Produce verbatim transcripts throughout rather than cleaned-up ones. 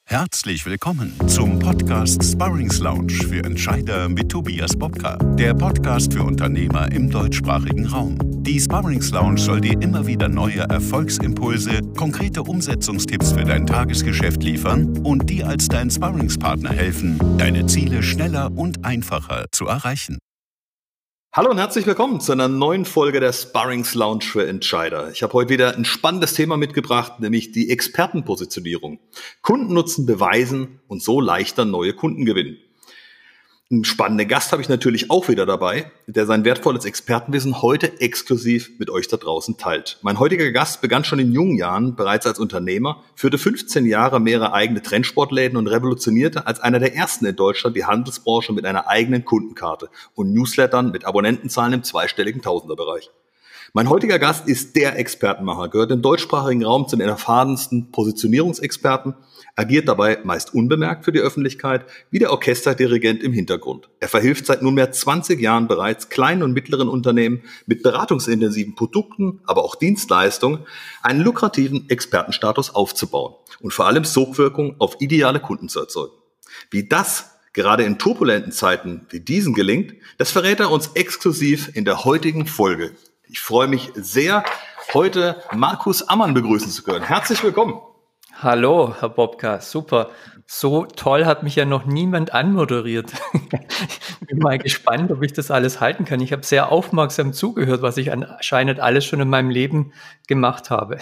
Herzlich willkommen zum Podcast Sparrings Lounge für Entscheider mit Tobias Bobka, der Podcast für Unternehmer im deutschsprachigen Raum. Die Sparrings Lounge soll dir immer wieder neue Erfolgsimpulse, konkrete Umsetzungstipps für dein Tagesgeschäft liefern und dir als dein Sparringspartner helfen, deine Ziele schneller und einfacher zu erreichen. Hallo und herzlich willkommen zu einer neuen Folge der Sparrings Lounge für Entscheider. Ich habe heute wieder ein spannendes Thema mitgebracht, nämlich die Expertenpositionierung. Kundennutzen beweisen und so leichter neue Kunden gewinnen. Einen spannenden Gast habe ich natürlich auch wieder dabei, der sein wertvolles Expertenwissen heute exklusiv mit euch da draußen teilt. Mein heutiger Gast begann schon in jungen Jahren bereits als Unternehmer, führte fünfzehn Jahre mehrere eigene Trendsportläden und revolutionierte als einer der ersten in Deutschland die Handelsbranche mit einer eigenen Kundenkarte und Newslettern mit Abonnentenzahlen im zweistelligen Tausenderbereich. Mein heutiger Gast ist der Expertenmacher, gehört im deutschsprachigen Raum zu den erfahrensten Positionierungsexperten, agiert dabei meist unbemerkt für die Öffentlichkeit, wie der Orchesterdirigent im Hintergrund. Er verhilft seit nunmehr zwanzig Jahren bereits kleinen und mittleren Unternehmen mit beratungsintensiven Produkten, aber auch Dienstleistungen, einen lukrativen Expertenstatus aufzubauen und vor allem Sogwirkung auf ideale Kunden zu erzeugen. Wie das gerade in turbulenten Zeiten wie diesen gelingt, das verrät er uns exklusiv in der heutigen Folge. Ich freue mich sehr, heute Markus Ammann begrüßen zu können. Herzlich willkommen. Hallo, Herr Bobka, super. So toll hat mich ja noch niemand anmoderiert. Ich bin mal gespannt, ob ich das alles halten kann. Ich habe sehr aufmerksam zugehört, was ich anscheinend alles schon in meinem Leben gemacht habe.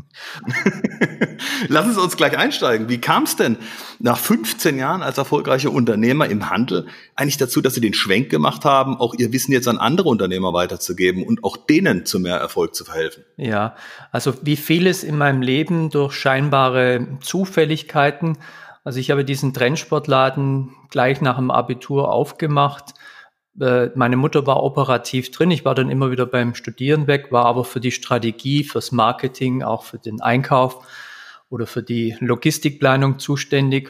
Lass uns uns gleich einsteigen. Wie kam es denn nach fünfzehn Jahren als erfolgreicher Unternehmer im Handel eigentlich dazu, dass Sie den Schwenk gemacht haben, auch Ihr Wissen jetzt an andere Unternehmer weiterzugeben und auch denen zu mehr Erfolg zu verhelfen? Ja, also wie vieles in meinem Leben durch scheinbare Zufälligkeiten. Also ich habe diesen Trendsportladen gleich nach dem Abitur aufgemacht. Meine Mutter war operativ drin. Ich war dann immer wieder beim Studieren weg, war aber für die Strategie, fürs Marketing, auch für den Einkauf oder für die Logistikplanung zuständig.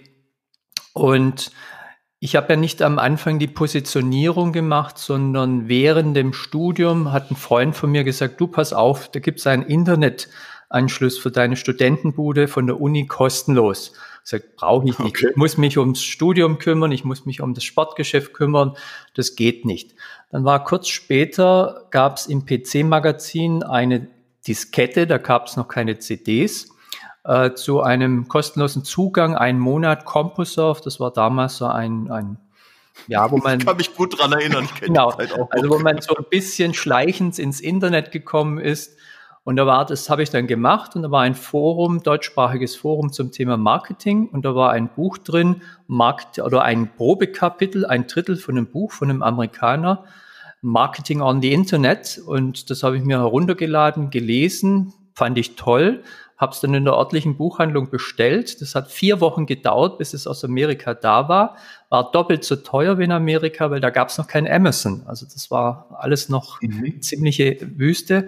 Und ich habe ja nicht am Anfang die Positionierung gemacht, sondern während dem Studium hat ein Freund von mir gesagt, du pass auf, da gibt es einen Internetanschluss für deine Studentenbude von der Uni kostenlos. Ich sage, brauche ich nicht. Okay. Ich muss mich ums Studium kümmern, ich muss mich um das Sportgeschäft kümmern, das geht nicht. Dann war kurz später, gab es im P C-Magazin eine Diskette, da gab es noch keine C Ds, äh, zu einem kostenlosen Zugang, einen Monat CompuServe, das war damals so ein, ein ja, wo man... Ich kann mich gut dran erinnern, ich kenne genau, die Zeit auch. Also wo man so ein bisschen schleichend ins Internet gekommen ist. Und da war, das habe ich dann gemacht und da war ein Forum, deutschsprachiges Forum zum Thema Marketing und da war ein Buch drin, Markt, oder ein Probekapitel, ein Drittel von einem Buch von einem Amerikaner, Marketing on the Internet, und das habe ich mir heruntergeladen, gelesen, fand ich toll, habe es dann in der örtlichen Buchhandlung bestellt. Das hat vier Wochen gedauert, bis es aus Amerika da war, war doppelt so teuer wie in Amerika, weil da gab es noch kein Amazon, also das war alles noch mhm. ziemliche Wüste.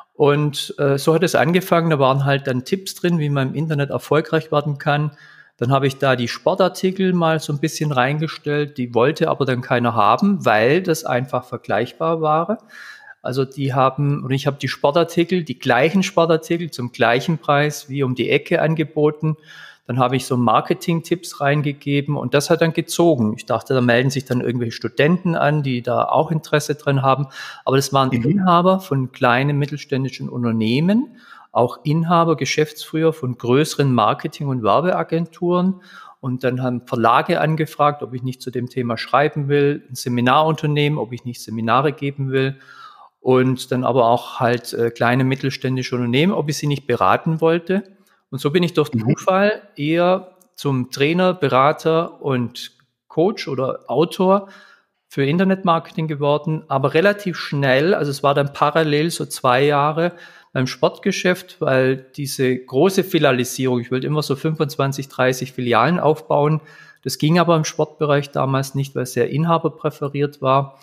Und äh, so hat es angefangen, da waren halt dann Tipps drin, wie man im Internet erfolgreich werden kann. Dann habe ich da die Sportartikel mal so ein bisschen reingestellt, die wollte aber dann keiner haben, weil das einfach vergleichbar war. Also die haben, und ich habe die Sportartikel, die gleichen Sportartikel zum gleichen Preis wie um die Ecke angeboten. Dann habe ich so Marketing-Tipps reingegeben und das hat dann gezogen. Ich dachte, da melden sich dann irgendwelche Studenten an, die da auch Interesse drin haben. Aber das waren mhm. Inhaber von kleinen mittelständischen Unternehmen, auch Inhaber, Geschäftsführer von größeren Marketing- und Werbeagenturen. Und dann haben Verlage angefragt, ob ich nicht zu dem Thema schreiben will, ein Seminarunternehmen, ob ich nicht Seminare geben will. Und dann aber auch halt äh, kleine mittelständische Unternehmen, ob ich sie nicht beraten wollte. Und so bin ich durch Zufall eher zum Trainer, Berater und Coach oder Autor für Internetmarketing geworden, aber relativ schnell, also es war dann parallel so zwei Jahre beim Sportgeschäft, weil diese große Filialisierung, ich wollte immer so fünfundzwanzig, dreißig Filialen aufbauen, das ging aber im Sportbereich damals nicht, weil es sehr inhaberpräferiert war.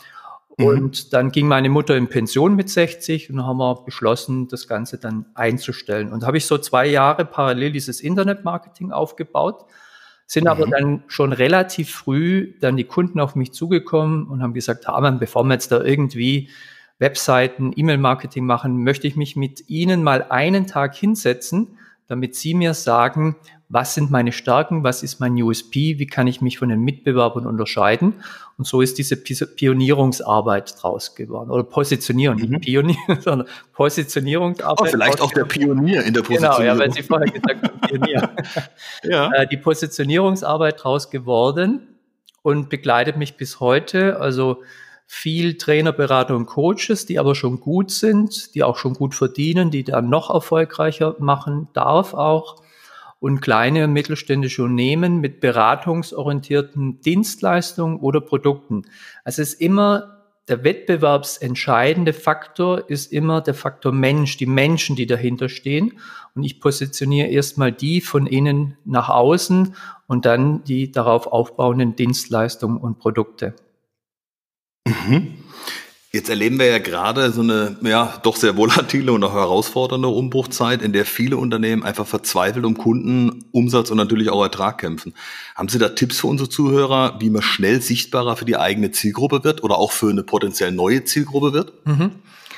Und dann ging meine Mutter in Pension mit sechzig und dann haben wir beschlossen, das Ganze dann einzustellen. Und da habe ich so zwei Jahre parallel dieses Internetmarketing aufgebaut, sind mhm. aber dann schon relativ früh dann die Kunden auf mich zugekommen und haben gesagt, Hamann, bevor wir jetzt da irgendwie Webseiten, E-Mail-Marketing machen, möchte ich mich mit Ihnen mal einen Tag hinsetzen, damit Sie mir sagen, was sind meine Stärken, was ist mein U S P, wie kann ich mich von den Mitbewerbern unterscheiden. Und so ist diese Pionierungsarbeit draus geworden. Oder Positionierung, mhm. nicht Pionier, sondern Positionierungsarbeit. Oh, vielleicht auch der Pionier in der Positionierung. Genau, ja, weil Sie vorher gesagt haben, Pionier. ja. Die Positionierungsarbeit draus geworden und begleitet mich bis heute. Also viel Trainer, Berater und Coaches, die aber schon gut sind, die auch schon gut verdienen, die dann noch erfolgreicher machen darf auch. Und kleine und mittelständische Unternehmen mit beratungsorientierten Dienstleistungen oder Produkten. Also es ist immer der wettbewerbsentscheidende Faktor, ist immer der Faktor Mensch, die Menschen, die dahinter stehen. Und ich positioniere erstmal die von innen nach außen und dann die darauf aufbauenden Dienstleistungen und Produkte. Mhm. Jetzt erleben wir ja gerade so eine, ja, doch sehr volatile und auch herausfordernde Umbruchzeit, in der viele Unternehmen einfach verzweifelt um Kunden, Umsatz und natürlich auch Ertrag kämpfen. Haben Sie da Tipps für unsere Zuhörer, wie man schnell sichtbarer für die eigene Zielgruppe wird oder auch für eine potenziell neue Zielgruppe wird? Mhm.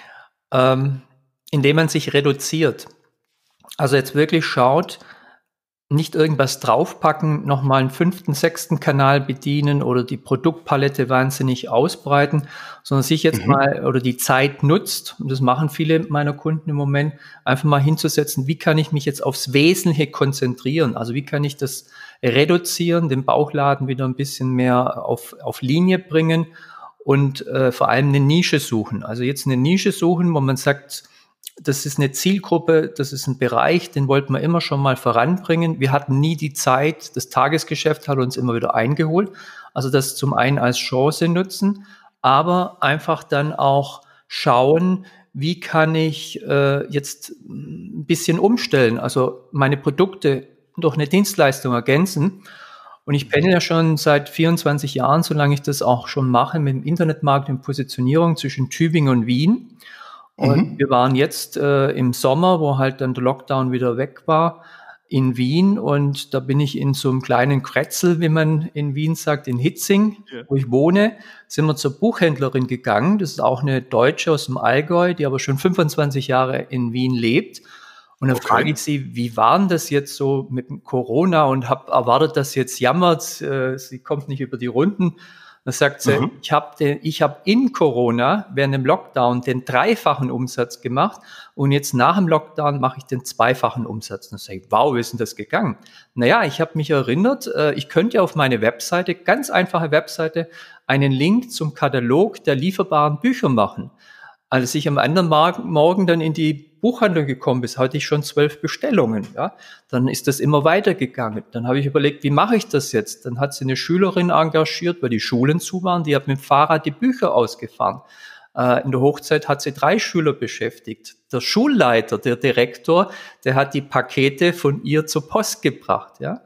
Ähm, indem man sich reduziert. Also jetzt wirklich schaut, nicht irgendwas draufpacken, nochmal einen fünften, sechsten Kanal bedienen oder die Produktpalette wahnsinnig ausbreiten, sondern sich jetzt mhm. mal oder die Zeit nutzt, und das machen viele meiner Kunden im Moment, einfach mal hinzusetzen, wie kann ich mich jetzt aufs Wesentliche konzentrieren? Also wie kann ich das reduzieren, den Bauchladen wieder ein bisschen mehr auf, auf Linie bringen und äh, vor allem eine Nische suchen. Also jetzt eine Nische suchen, wo man sagt, das ist eine Zielgruppe, das ist ein Bereich, den wollten wir immer schon mal voranbringen. Wir hatten nie die Zeit, das Tagesgeschäft hat uns immer wieder eingeholt. Also das zum einen als Chance nutzen, aber einfach dann auch schauen, wie kann ich äh, jetzt ein bisschen umstellen, also meine Produkte durch eine Dienstleistung ergänzen. Und ich pendel ja schon seit vierundzwanzig Jahren, solange ich das auch schon mache, mit dem Internetmarketing und Positionierung zwischen Tübingen und Wien. Und mhm. wir waren jetzt äh, im Sommer, wo halt dann der Lockdown wieder weg war, in Wien. Und da bin ich in so einem kleinen Kretzel, wie man in Wien sagt, in Hitzing, ja. wo ich wohne, sind wir zur Buchhändlerin gegangen. Das ist auch eine Deutsche aus dem Allgäu, die aber schon fünfundzwanzig Jahre in Wien lebt. Und dann okay. frage ich sie, wie war denn das jetzt so mit Corona und habe erwartet, dass sie jetzt jammert, äh, sie kommt nicht über die Runden. Da sagt sie, mhm. ich habe ich hab in Corona während dem Lockdown den dreifachen Umsatz gemacht und jetzt nach dem Lockdown mache ich den zweifachen Umsatz. Und dann sage ich, wow, wie ist denn das gegangen? Naja, ich habe mich erinnert, ich könnte auf meine Webseite, ganz einfache Webseite, einen Link zum Katalog der lieferbaren Bücher machen. Als ich am anderen Morgen dann in die Buchhandlung gekommen bin, hatte ich schon zwölf Bestellungen. Ja, dann ist das immer weitergegangen. Dann habe ich überlegt, wie mache ich das jetzt? Dann hat sie eine Schülerin engagiert, weil die Schulen zu waren. Die hat mit dem Fahrrad die Bücher ausgefahren. Äh, in der Hochzeit hat sie drei Schüler beschäftigt. Der Schulleiter, der Direktor, der hat die Pakete von ihr zur Post gebracht. Ja.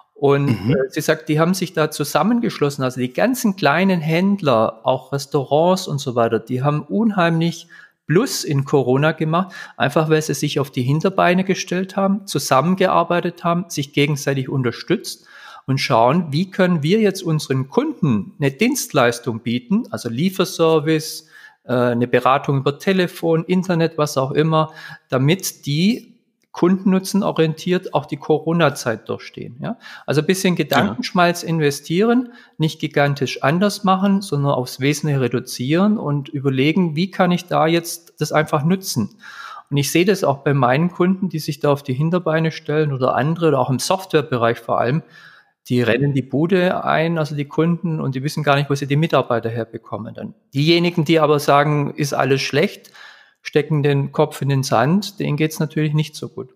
Und mhm. äh, sie sagt, die haben sich da zusammengeschlossen, also die ganzen kleinen Händler, auch Restaurants und so weiter, die haben unheimlich Plus in Corona gemacht, einfach weil sie sich auf die Hinterbeine gestellt haben, zusammengearbeitet haben, sich gegenseitig unterstützt und schauen, wie können wir jetzt unseren Kunden eine Dienstleistung bieten, also Lieferservice, äh, eine Beratung über Telefon, Internet, was auch immer, damit die kundennutzenorientiert auch die Corona-Zeit durchstehen. Ja? Also ein bisschen Gedankenschmalz investieren, nicht gigantisch anders machen, sondern aufs Wesentliche reduzieren und überlegen, wie kann ich da jetzt das einfach nutzen. Und ich sehe das auch bei meinen Kunden, die sich da auf die Hinterbeine stellen oder andere, oder auch im Softwarebereich vor allem, die rennen die Bude ein, also die Kunden, und die wissen gar nicht, wo sie die Mitarbeiter herbekommen. Dann diejenigen, die aber sagen, ist alles schlecht, stecken den Kopf in den Sand, denen geht's natürlich nicht so gut.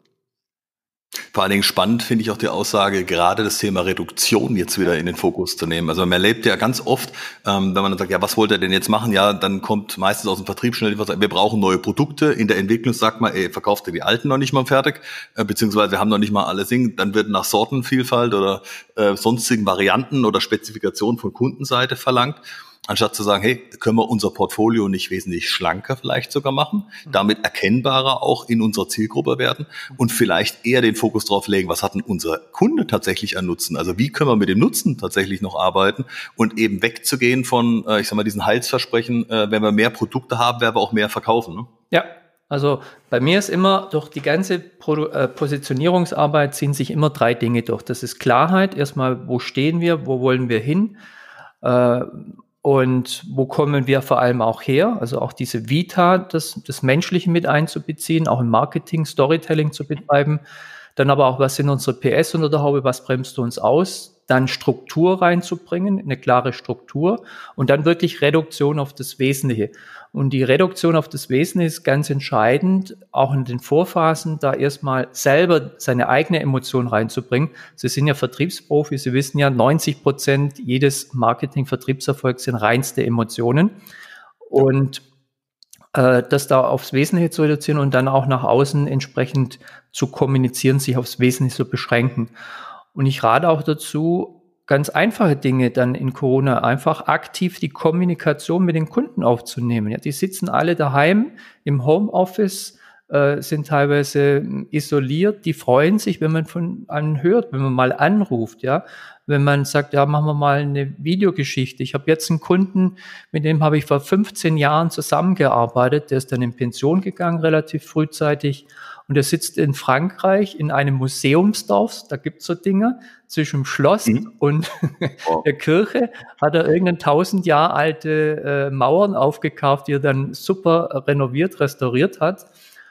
Vor allen Dingen spannend finde ich auch die Aussage, gerade das Thema Reduktion jetzt wieder in den Fokus zu nehmen. Also man erlebt ja ganz oft, ähm, wenn man dann sagt, ja, was wollt ihr denn jetzt machen? Ja, dann kommt meistens aus dem Vertrieb schnell, wir brauchen neue Produkte. In der Entwicklung sagt man, ey, verkauft ihr die alten noch nicht mal fertig, äh, beziehungsweise wir haben noch nicht mal alles Ding. Dann wird nach Sortenvielfalt oder äh, sonstigen Varianten oder Spezifikationen von Kundenseite verlangt. Anstatt zu sagen, hey, können wir unser Portfolio nicht wesentlich schlanker vielleicht sogar machen, damit erkennbarer auch in unserer Zielgruppe werden und vielleicht eher den Fokus drauf legen, was hat denn unser Kunde tatsächlich an Nutzen? Also wie können wir mit dem Nutzen tatsächlich noch arbeiten und eben wegzugehen von, äh, ich sag mal, diesen Heilsversprechen, äh, wenn wir mehr Produkte haben, werden wir auch mehr verkaufen. Ne? Ja, Also bei mir ist immer durch die ganze Pro- äh, Positionierungsarbeit ziehen sich immer drei Dinge durch. Das ist Klarheit. Erstmal, wo stehen wir, wo wollen wir hin? Äh, und wo kommen wir vor allem auch her? Also auch diese Vita, das, das Menschliche mit einzubeziehen, auch im Marketing, Storytelling zu betreiben. Dann aber auch, was sind unsere P S unter der Haube, was bremst du uns aus? Dann Struktur reinzubringen, eine klare Struktur und dann wirklich Reduktion auf das Wesentliche. Und die Reduktion auf das Wesentliche ist ganz entscheidend, auch in den Vorphasen, da erstmal selber seine eigene Emotion reinzubringen. Sie sind ja Vertriebsprofi, Sie wissen ja, neunzig Prozent jedes Marketing-Vertriebserfolgs sind reinste Emotionen. Und äh, das da aufs Wesentliche zu reduzieren und dann auch nach außen entsprechend zu kommunizieren, sich aufs Wesentliche zu beschränken. Und ich rate auch dazu, ganz einfache Dinge dann in Corona einfach aktiv die Kommunikation mit den Kunden aufzunehmen. Ja, die sitzen alle daheim im Homeoffice, äh, sind teilweise isoliert, die freuen sich, wenn man von einem hört, wenn man mal anruft, ja, wenn man sagt, ja, machen wir mal eine Videogeschichte. Ich habe jetzt einen Kunden, mit dem habe ich vor fünfzehn Jahren zusammengearbeitet, der ist dann in Pension gegangen, relativ frühzeitig. Und er sitzt in Frankreich in einem Museumsdorf, da gibt's so Dinge, zwischen dem Schloss mhm. und wow. der Kirche hat er irgendeine tausend Jahre alte äh, Mauern aufgekauft, die er dann super renoviert, restauriert hat.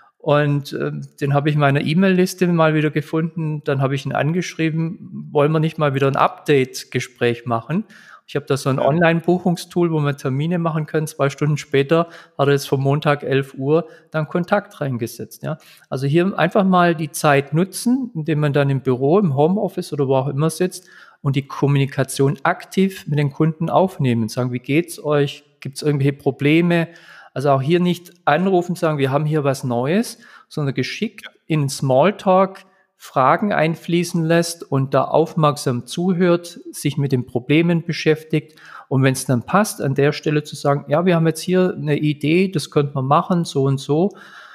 Und äh, den habe ich in meiner E-Mail-Liste mal wieder gefunden. Dann habe ich ihn angeschrieben, wollen wir nicht mal wieder ein Update-Gespräch machen? Ich habe da so ein ja. Online-Buchungstool, wo wir Termine machen können. Zwei Stunden später hat er jetzt vom Montag elf Uhr dann Kontakt reingesetzt. Ja. Also hier einfach mal die Zeit nutzen, indem man dann im Büro, im Homeoffice oder wo auch immer sitzt und die Kommunikation aktiv mit den Kunden aufnehmen. Sagen, wie geht's euch? Gibt's irgendwelche Probleme? Also auch hier nicht anrufen, sagen, wir haben hier was Neues, sondern geschickt in Smalltalk Fragen einfließen lässt und da aufmerksam zuhört, sich mit den Problemen beschäftigt und wenn es dann passt, an der Stelle zu sagen, ja, wir haben jetzt hier eine Idee, das könnte man machen, so und so.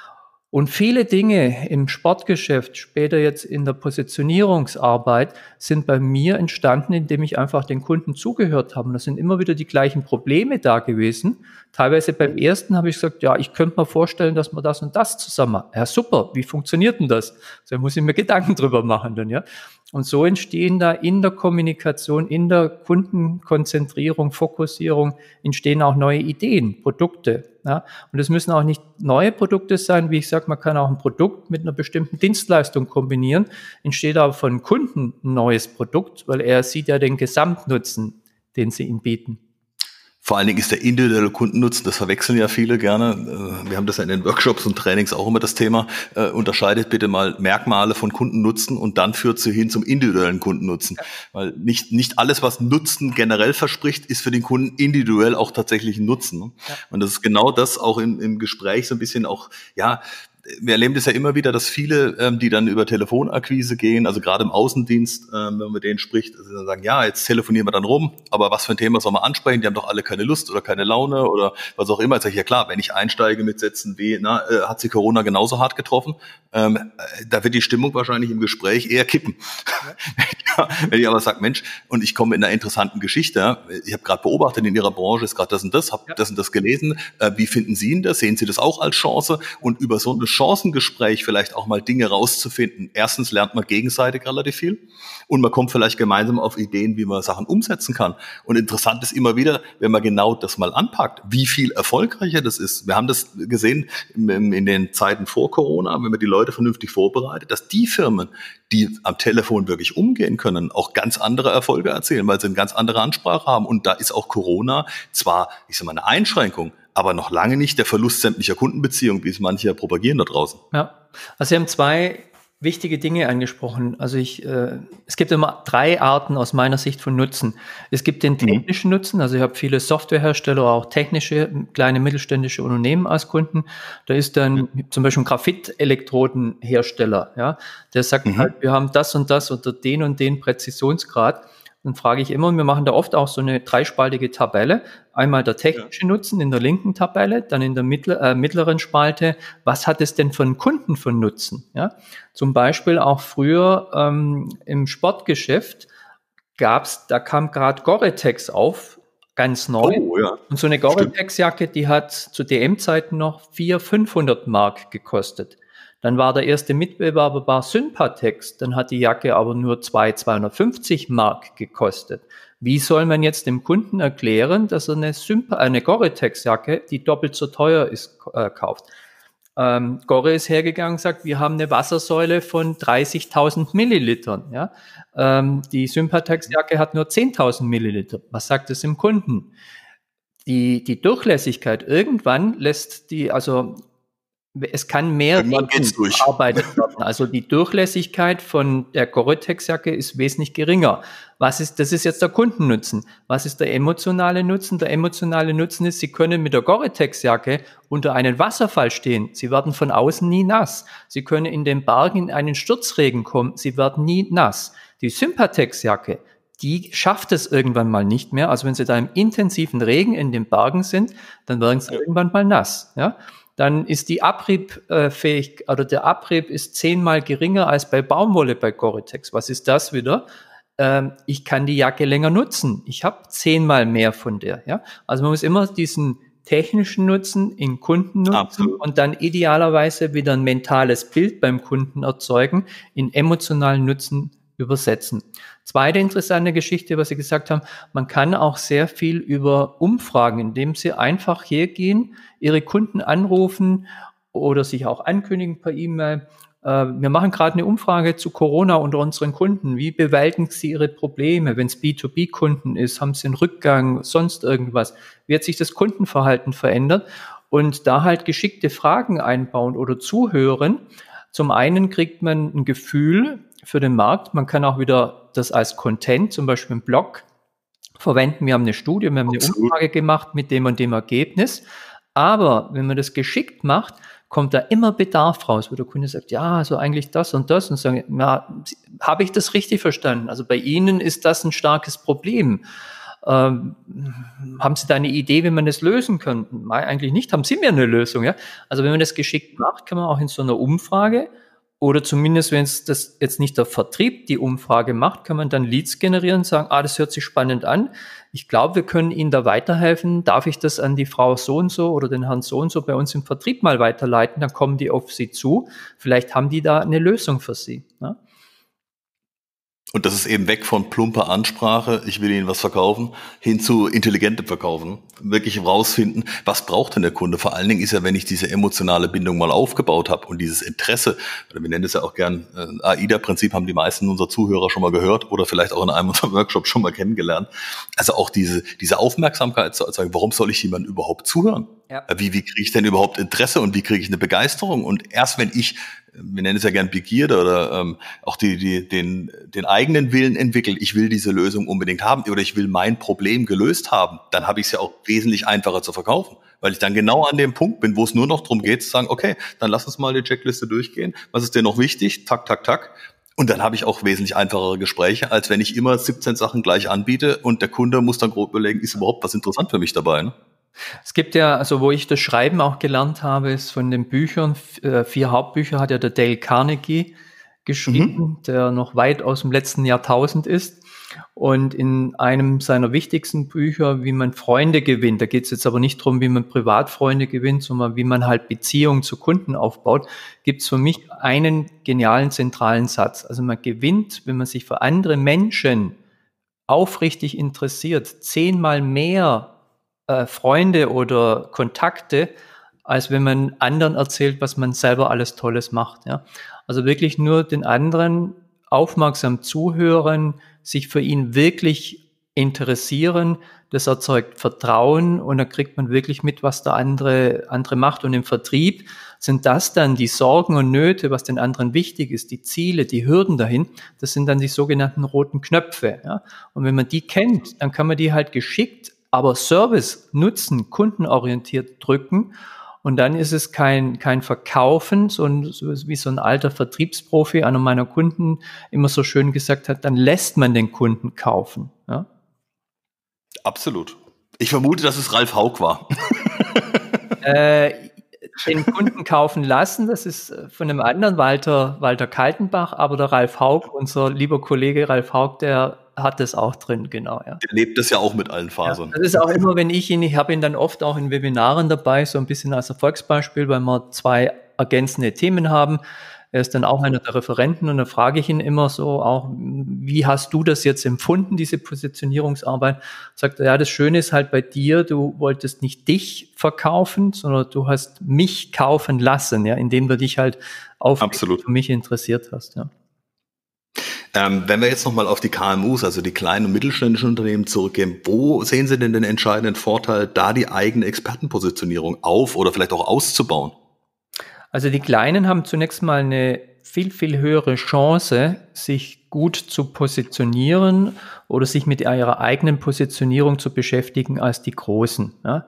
Und viele Dinge im Sportgeschäft, später jetzt in der Positionierungsarbeit, sind bei mir entstanden, indem ich einfach den Kunden zugehört habe. Und da sind immer wieder die gleichen Probleme da gewesen. Teilweise beim ersten habe ich gesagt, ja, ich könnte mir vorstellen, dass wir das und das zusammen machen. Ja, super, wie funktioniert denn das? Da muss ich mir Gedanken drüber machen dann, ja. Und so entstehen da in der Kommunikation, in der Kundenkonzentrierung, Fokussierung, entstehen auch neue Ideen, Produkte. Ja. Und es müssen auch nicht neue Produkte sein, wie ich sage, man kann auch ein Produkt mit einer bestimmten Dienstleistung kombinieren, entsteht aber von Kunden ein neues Produkt, weil er sieht ja den Gesamtnutzen, den sie ihm bieten. Vor allen Dingen ist der individuelle Kundennutzen, das verwechseln ja viele gerne. Wir haben das ja in den Workshops und Trainings auch immer das Thema. Äh, unterscheidet bitte mal Merkmale von Kundennutzen und dann führt sie hin zum individuellen Kundennutzen. Ja. Weil nicht, nicht alles, was Nutzen generell verspricht, ist für den Kunden individuell auch tatsächlich ein Nutzen. Ne? Ja. Und das ist genau das auch im, im Gespräch so ein bisschen auch, ja, wir erleben das ja immer wieder, dass viele, ähm, die dann über Telefonakquise gehen, also gerade im Außendienst, ähm, wenn man mit denen spricht, also dann sagen, ja, jetzt telefonieren wir dann rum, aber was für ein Thema soll man ansprechen? Die haben doch alle keine Lust oder keine Laune oder was auch immer. Jetzt sage ich, ja klar, wenn ich einsteige mit Sätzen wie, na, äh, hat sie Corona genauso hart getroffen, ähm, äh, da wird die Stimmung wahrscheinlich im Gespräch eher kippen. Ja. Wenn ich aber sage, Mensch, und ich komme mit einer interessanten Geschichte, ich habe gerade beobachtet, in Ihrer Branche ist gerade das und das, habe ja. das und das gelesen, äh, wie finden Sie denn das? Sehen Sie das auch als Chance? Und über so eine Chancengespräch vielleicht auch mal Dinge rauszufinden. Erstens lernt man gegenseitig relativ viel und man kommt vielleicht gemeinsam auf Ideen, wie man Sachen umsetzen kann. Und interessant ist immer wieder, wenn man genau das mal anpackt, wie viel erfolgreicher das ist. Wir haben das gesehen in den Zeiten vor Corona, wenn man die Leute vernünftig vorbereitet, dass die Firmen, die am Telefon wirklich umgehen können, auch ganz andere Erfolge erzielen, weil sie eine ganz andere Ansprache haben. Und da ist auch Corona zwar, ich sag mal, eine Einschränkung, aber noch lange nicht der Verlust sämtlicher Kundenbeziehungen, wie es manche propagieren da draußen. Ja, also Sie haben zwei wichtige Dinge angesprochen. Also ich, äh, es gibt immer drei Arten aus meiner Sicht von Nutzen. Es gibt den technischen mhm. Nutzen, also ich habe viele Softwarehersteller, auch technische, kleine mittelständische Unternehmen als Kunden. Da ist dann mhm. zum Beispiel ein Graphit-Elektrodenhersteller, ja, der sagt mhm. halt, wir haben das und das unter den und den Präzisionsgrad. Dann frage ich immer, und wir machen da oft auch so eine dreispaltige Tabelle. Einmal der technische ja. Nutzen in der linken Tabelle, dann in der mittler, äh, mittleren Spalte, was hat es denn für einen Kunden von Nutzen? Ja? Zum Beispiel auch früher ähm, im Sportgeschäft gab's, da kam gerade Gore-Tex auf, ganz neu. Oh, ja. Und so eine Gore-Tex-Jacke, die hat zu D M-Zeiten noch vierhundert, fünfhundert Mark gekostet. Dann war der erste Mitbewerber war Sympatex, dann hat die Jacke aber nur zweihundert, zweihundertfünfzig Mark gekostet. Wie soll man jetzt dem Kunden erklären, dass er eine, Sympa- eine Gore-Tex-Jacke, die doppelt so teuer ist, äh, kauft? Ähm, Gore ist hergegangen und sagt, wir haben eine Wassersäule von dreißigtausend Millilitern. Ja? Ähm, die Sympatex-Jacke hat nur zehntausend Milliliter. Was sagt es dem Kunden? Die, die Durchlässigkeit, irgendwann lässt die, also es kann mehr verarbeitet werden. Also die Durchlässigkeit von der Gore-Tex-Jacke ist wesentlich geringer. Was ist, das ist jetzt der Kundennutzen. Was ist der emotionale Nutzen? Der emotionale Nutzen ist, Sie können mit der Gore-Tex-Jacke unter einen Wasserfall stehen. Sie werden von außen nie nass. Sie können in den Bergen in einen Sturzregen kommen. Sie werden nie nass. Die Sympatex-Jacke, die schafft es irgendwann mal nicht mehr. Also wenn Sie da im intensiven Regen in den Bergen sind, dann werden Sie ja. irgendwann mal nass. Ja? Dann ist die Abriebfähig, oder der Abrieb ist zehnmal geringer als bei Baumwolle bei Gore-Tex. Was ist das wieder? Ähm, ich kann die Jacke länger nutzen. Ich habe zehnmal mehr von der. Ja? Also man muss immer diesen technischen Nutzen in Kunden nutzen Absolut. Und dann idealerweise wieder ein mentales Bild beim Kunden erzeugen, in emotionalen Nutzen übersetzen. Zweite interessante Geschichte, was Sie gesagt haben, man kann auch sehr viel über Umfragen, indem Sie einfach hergehen, Ihre Kunden anrufen oder sich auch ankündigen per E-Mail. Äh, wir machen gerade eine Umfrage zu Corona unter unseren Kunden. Wie bewältigen Sie Ihre Probleme? Wenn es B zwei B-Kunden ist, haben Sie einen Rückgang, sonst irgendwas? Wie hat sich das Kundenverhalten verändert? Und da halt geschickte Fragen einbauen oder zuhören. Zum einen kriegt man ein Gefühl für den Markt. Man kann auch wieder das als Content, zum Beispiel im Blog, verwenden. Wir haben eine Studie, wir haben eine Absolut. Umfrage gemacht mit dem und dem Ergebnis. Aber wenn man das geschickt macht, kommt da immer Bedarf raus, wo der Kunde sagt, ja, also eigentlich das und das. Und sagen, na, habe ich das richtig verstanden? Also bei Ihnen ist das ein starkes Problem. Ähm, haben Sie da eine Idee, wie man das lösen könnte? Nein, eigentlich nicht. Haben Sie mir eine Lösung? Ja? Also wenn man das geschickt macht, kann man auch in so einer Umfrage oder zumindest, wenn es das jetzt nicht der Vertrieb die Umfrage macht, kann man dann Leads generieren und sagen, ah, das hört sich spannend an. Ich glaube, wir können Ihnen da weiterhelfen. Darf ich das an die Frau so und so oder den Herrn so und so bei uns im Vertrieb mal weiterleiten? Dann kommen die auf Sie zu. Vielleicht haben die da eine Lösung für Sie. Ja? Und das ist eben weg von plumper Ansprache, ich will Ihnen was verkaufen, hin zu intelligentem Verkaufen. Wirklich rausfinden, was braucht denn der Kunde? Vor allen Dingen ist ja, wenn ich diese emotionale Bindung mal aufgebaut habe und dieses Interesse, oder wir nennen es ja auch gern äh, AIDA-Prinzip, haben die meisten unserer Zuhörer schon mal gehört oder vielleicht auch in einem unserer Workshops schon mal kennengelernt. Also auch diese diese Aufmerksamkeit zu erzeugen, warum soll ich jemandem überhaupt zuhören? Ja. Wie, wie kriege ich denn überhaupt Interesse und wie kriege ich eine Begeisterung? Und erst wenn ich, wir nennen es ja gern Begierde oder ähm, auch die, die, den, den eigenen Willen entwickle, ich will diese Lösung unbedingt haben oder ich will mein Problem gelöst haben, dann habe ich es ja auch wesentlich einfacher zu verkaufen, weil ich dann genau an dem Punkt bin, wo es nur noch darum geht, zu sagen, okay, dann lass uns mal die Checkliste durchgehen. Was ist denn noch wichtig? Tak, tak, tak. Und dann habe ich auch wesentlich einfachere Gespräche, als wenn ich immer siebzehn Sachen gleich anbiete und der Kunde muss dann grob überlegen, ist überhaupt was interessant für mich dabei, ne? Es gibt ja, also wo ich das Schreiben auch gelernt habe, ist von den Büchern, vier Hauptbücher hat ja der Dale Carnegie geschrieben, mhm. der noch weit aus dem letzten Jahrtausend ist. Und in einem seiner wichtigsten Bücher, wie man Freunde gewinnt, da geht es jetzt aber nicht darum, wie man Privatfreunde gewinnt, sondern wie man halt Beziehungen zu Kunden aufbaut, gibt es für mich einen genialen zentralen Satz. Also man gewinnt, wenn man sich für andere Menschen aufrichtig interessiert, zehnmal mehr Freunde oder Kontakte, als wenn man anderen erzählt, was man selber alles Tolles macht. Ja? Also wirklich nur den anderen aufmerksam zuhören, sich für ihn wirklich interessieren, das erzeugt Vertrauen und da kriegt man wirklich mit, was der andere, andere macht. Und im Vertrieb sind das dann die Sorgen und Nöte, was den anderen wichtig ist, die Ziele, die Hürden dahin, das sind dann die sogenannten roten Knöpfe. Ja? Und wenn man die kennt, dann kann man die halt geschickt aber Service, Nutzen, kundenorientiert drücken und dann ist es kein kein Verkaufen, so, ein, so wie so ein alter Vertriebsprofi, einer meiner Kunden immer so schön gesagt hat, dann lässt man den Kunden kaufen. Ja? Absolut. Ich vermute, dass es Ralf Haug war. äh, den Kunden kaufen lassen, das ist von einem anderen Walter, Walter Kaltenbach, aber der Ralf Haug, unser lieber Kollege Ralf Haug, der hat das auch drin, genau. Ja. Der lebt das ja auch mit allen Fasern. Ja, das ist auch immer, wenn ich ihn, ich habe ihn dann oft auch in Webinaren dabei, so ein bisschen als Erfolgsbeispiel, weil wir zwei ergänzende Themen haben. Er ist dann auch einer der Referenten und dann frage ich ihn immer so auch, wie hast du das jetzt empfunden, diese Positionierungsarbeit? Sagt er, ja, das Schöne ist halt bei dir, du wolltest nicht dich verkaufen, sondern du hast mich kaufen lassen, ja, indem du dich halt auf für mich interessiert hast, ja. Ähm, wenn wir jetzt nochmal auf die K M Us, also die kleinen und mittelständischen Unternehmen zurückgehen, wo sehen Sie denn den entscheidenden Vorteil, da die eigene Expertenpositionierung auf oder vielleicht auch auszubauen? Also die Kleinen haben zunächst mal eine viel, viel höhere Chance, sich gut zu positionieren oder sich mit ihrer eigenen Positionierung zu beschäftigen als die Großen, ja?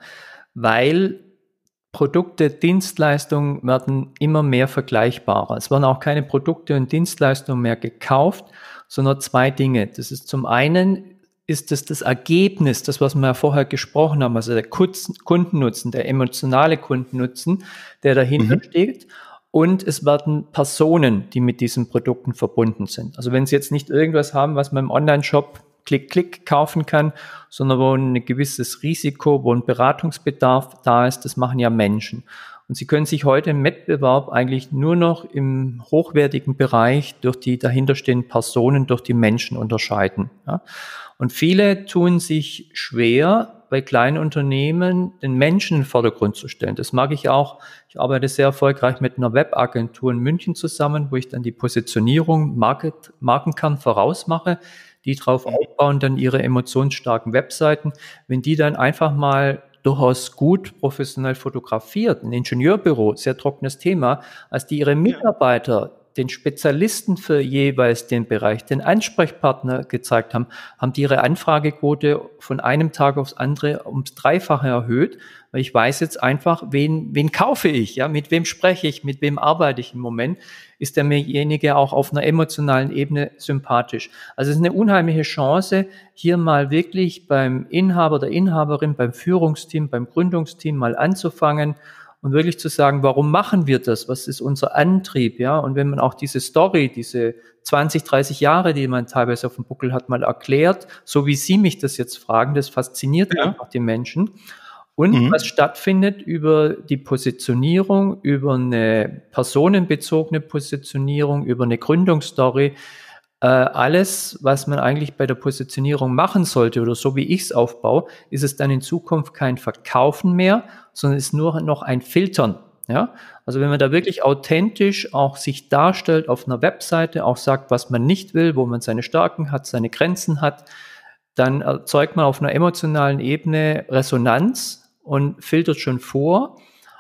Weil Produkte, Dienstleistungen werden immer mehr vergleichbarer. Es werden auch keine Produkte und Dienstleistungen mehr gekauft, sondern zwei Dinge. Das ist zum einen, ist es das Ergebnis, das, was wir ja vorher gesprochen haben, also der Kundennutzen, der emotionale Kundennutzen, der dahinter mhm. steht. Und es werden Personen, die mit diesen Produkten verbunden sind. Also wenn Sie jetzt nicht irgendwas haben, was man im Online-Shop Klick, Klick kaufen kann, sondern wo ein gewisses Risiko, wo ein Beratungsbedarf da ist, das machen ja Menschen. Und Sie können sich heute im Wettbewerb eigentlich nur noch im hochwertigen Bereich durch die dahinterstehenden Personen, durch die Menschen unterscheiden. Ja. Und viele tun sich schwer, bei kleinen Unternehmen den Menschen in den Vordergrund zu stellen. Das mag ich auch. Ich arbeite sehr erfolgreich mit einer Webagentur in München zusammen, wo ich dann die Positionierung, Market, Markenkern vorausmache, die drauf aufbauen, dann ihre emotionsstarken Webseiten. Wenn die dann einfach mal durchaus gut professionell fotografiert, ein Ingenieurbüro, sehr trockenes Thema, als die ihre Mitarbeiter, den Spezialisten für jeweils den Bereich, den Ansprechpartner gezeigt haben, haben die ihre Anfragequote von einem Tag aufs andere ums Dreifache erhöht, weil ich weiß jetzt einfach, wen, wen kaufe ich, ja, mit wem spreche ich, mit wem arbeite ich im Moment, ist derjenige auch auf einer emotionalen Ebene sympathisch. Also es ist eine unheimliche Chance, hier mal wirklich beim Inhaber, der Inhaberin, beim Führungsteam, beim Gründungsteam mal anzufangen und wirklich zu sagen, warum machen wir das? Was ist unser Antrieb? Ja, und wenn man auch diese Story, diese zwanzig, dreißig Jahre, die man teilweise auf dem Buckel hat, mal erklärt, so wie Sie mich das jetzt fragen, das fasziniert ja. einfach die Menschen. Und mhm. was stattfindet über die Positionierung, über eine personenbezogene Positionierung, über eine Gründungsstory, äh, alles, was man eigentlich bei der Positionierung machen sollte oder so wie ich es aufbaue, ist es dann in Zukunft kein Verkaufen mehr, sondern ist nur noch ein Filtern. Ja? Also wenn man da wirklich authentisch auch sich darstellt auf einer Webseite, auch sagt, was man nicht will, wo man seine Stärken hat, seine Grenzen hat, dann erzeugt man auf einer emotionalen Ebene Resonanz und filtert schon vor.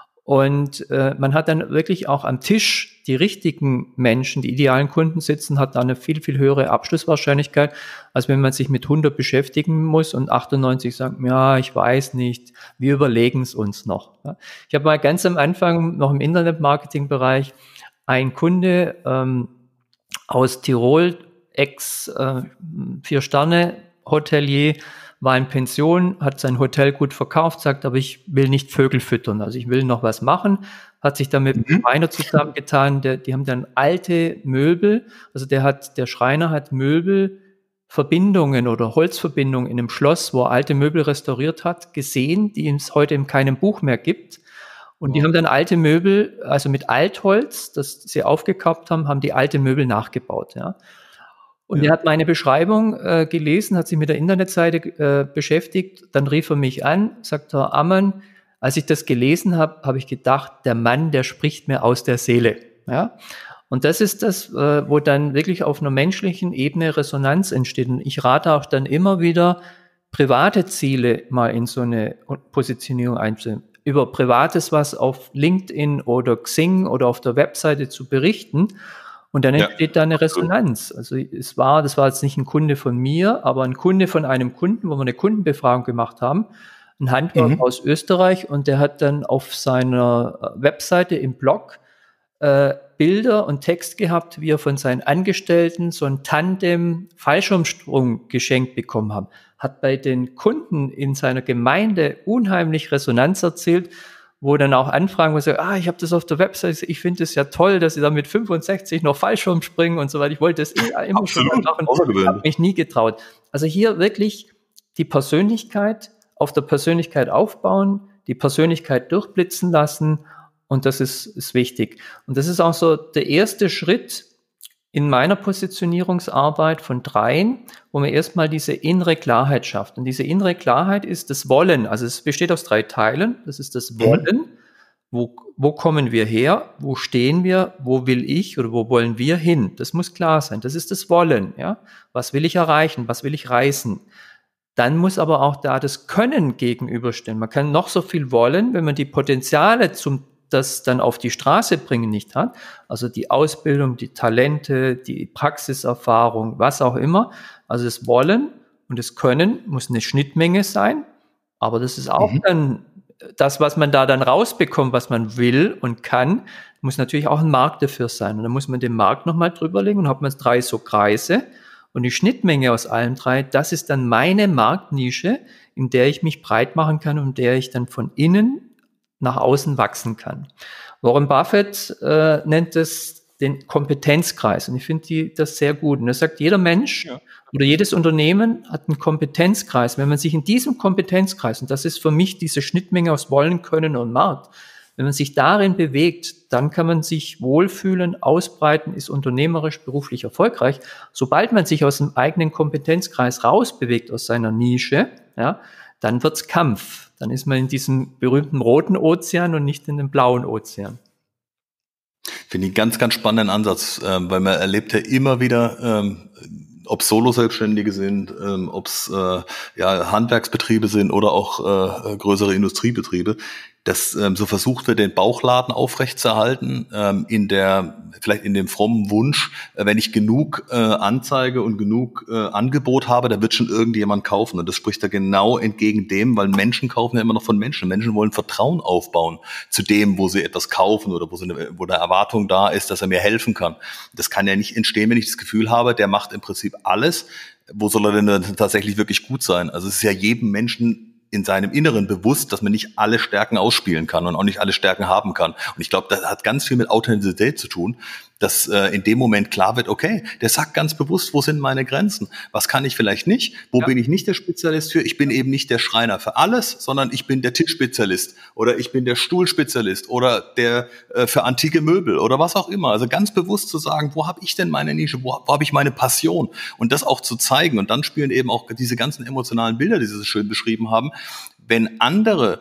Und äh, man hat dann wirklich auch am Tisch die richtigen Menschen, die idealen Kunden sitzen, hat da eine viel, viel höhere Abschlusswahrscheinlichkeit, als wenn man sich mit hundert beschäftigen muss und achtundneunzig sagen, ja, ich weiß nicht, wir überlegen es uns noch. Ja. Ich habe mal ganz am Anfang noch im Internetmarketing-Bereich einen Kunde ähm, aus Tirol, ex äh, Vier-Sterne-Hotelier, war in Pension, hat sein Hotel gut verkauft, sagt, aber ich will nicht Vögel füttern, also ich will noch was machen, hat sich dann mit dem Schreiner zusammengetan, der, die haben dann alte Möbel, also der hat, der Schreiner hat Möbelverbindungen oder Holzverbindungen in einem Schloss, wo er alte Möbel restauriert hat, gesehen, die es heute in keinem Buch mehr gibt. Und wow. die haben dann alte Möbel, also mit Altholz, das sie aufgekauft haben, haben die alte Möbel nachgebaut, ja. Und ja. er hat meine Beschreibung äh, gelesen, hat sich mit der Internetseite äh, beschäftigt, dann rief er mich an, sagt Herr Ammann, als ich das gelesen habe, habe ich gedacht, der Mann, der spricht mir aus der Seele. Ja? Und das ist das, äh, wo dann wirklich auf einer menschlichen Ebene Resonanz entsteht. Und ich rate auch dann immer wieder, private Ziele mal in so eine Positionierung einzunehmen. Über Privates was auf LinkedIn oder Xing oder auf der Webseite zu berichten. Und dann entsteht ja, da eine Resonanz. Also es war, das war jetzt nicht ein Kunde von mir, aber ein Kunde von einem Kunden, wo wir eine Kundenbefragung gemacht haben, ein Handwerker mhm. aus Österreich, und der hat dann auf seiner Webseite im Blog äh, Bilder und Text gehabt, wie er von seinen Angestellten so ein Tandem-Fallschirmsprung geschenkt bekommen haben. Hat bei den Kunden in seiner Gemeinde unheimlich Resonanz erzielt, wo dann auch Anfragen, wo sie sagen, ah, ich habe das auf der Website, ich finde es ja toll, dass sie da mit fünfundsechzig noch Fallschirm springen und so weiter. Ich wollte das immer Absolut. schon mal machen, habe mich nie getraut. Also hier wirklich die Persönlichkeit, auf der Persönlichkeit aufbauen, die Persönlichkeit durchblitzen lassen, und das ist, ist wichtig. Und das ist auch so der erste Schritt in meiner Positionierungsarbeit von dreien, wo man erstmal diese innere Klarheit schafft. Und diese innere Klarheit ist das Wollen. Also es besteht aus drei Teilen. Das ist das Wollen. Wo, wo kommen wir her? Wo stehen wir? Wo will ich oder wo wollen wir hin? Das muss klar sein. Das ist das Wollen. Ja? Was will ich erreichen? Was will ich reißen? Dann muss aber auch da das Können gegenüberstehen. Man kann noch so viel wollen, wenn man die Potenziale zum das dann auf die Straße bringen nicht hat, also die Ausbildung, die Talente, die Praxiserfahrung, was auch immer, also das Wollen und das Können muss eine Schnittmenge sein, aber das ist auch mhm. dann das, was man da dann rausbekommt, was man will und kann, muss natürlich auch ein Markt dafür sein und dann muss man den Markt nochmal drüberlegen und hat man drei so Kreise und die Schnittmenge aus allen drei, das ist dann meine Marktnische, in der ich mich breit machen kann und in der ich dann von innen nach außen wachsen kann. Warren Buffett äh, nennt es den Kompetenzkreis und ich finde das sehr gut. Und er sagt, jeder Mensch ja. oder jedes Unternehmen hat einen Kompetenzkreis. Wenn man sich in diesem Kompetenzkreis, und das ist für mich diese Schnittmenge aus Wollen, Können und Markt, wenn man sich darin bewegt, dann kann man sich wohlfühlen, ausbreiten, ist unternehmerisch, beruflich erfolgreich. Sobald man sich aus dem eigenen Kompetenzkreis rausbewegt, aus seiner Nische, ja, dann wird's Kampf. Dann ist man in diesem berühmten roten Ozean und nicht in dem blauen Ozean. Finde ich einen ganz, ganz spannenden Ansatz, ähm, weil man erlebt ja immer wieder, ähm, ob Solo-Selbstständige sind, ähm, ob es äh, ja, Handwerksbetriebe sind oder auch äh, größere Industriebetriebe, dass ähm, so versucht wird, den Bauchladen aufrechtzuerhalten, ähm, in der vielleicht in dem frommen Wunsch, äh, wenn ich genug äh, Anzeige und genug äh, Angebot habe, da wird schon irgendjemand kaufen. Und das spricht da genau entgegen dem, weil Menschen kaufen ja immer noch von Menschen. Menschen wollen Vertrauen aufbauen zu dem, wo sie etwas kaufen oder wo, sie eine, wo eine Erwartung da ist, dass er mir helfen kann. Das kann ja nicht entstehen, wenn ich das Gefühl habe, der macht im Prinzip alles. Wo soll er denn tatsächlich wirklich gut sein? Also es ist ja jedem Menschen in seinem Inneren bewusst, dass man nicht alle Stärken ausspielen kann und auch nicht alle Stärken haben kann. Und ich glaube, das hat ganz viel mit Authentizität zu tun, dass äh, in dem Moment klar wird, okay, der sagt ganz bewusst, wo sind meine Grenzen? Was kann ich vielleicht nicht? Wo ja. bin ich nicht der Spezialist für? Ich bin eben nicht der Schreiner für alles, sondern ich bin der Tischspezialist oder ich bin der Stuhlspezialist oder der äh, für antike Möbel oder was auch immer. Also ganz bewusst zu sagen, wo habe ich denn meine Nische? Wo, wo habe ich meine Passion? Und das auch zu zeigen. Und dann spielen eben auch diese ganzen emotionalen Bilder, die Sie so schön beschrieben haben. Wenn andere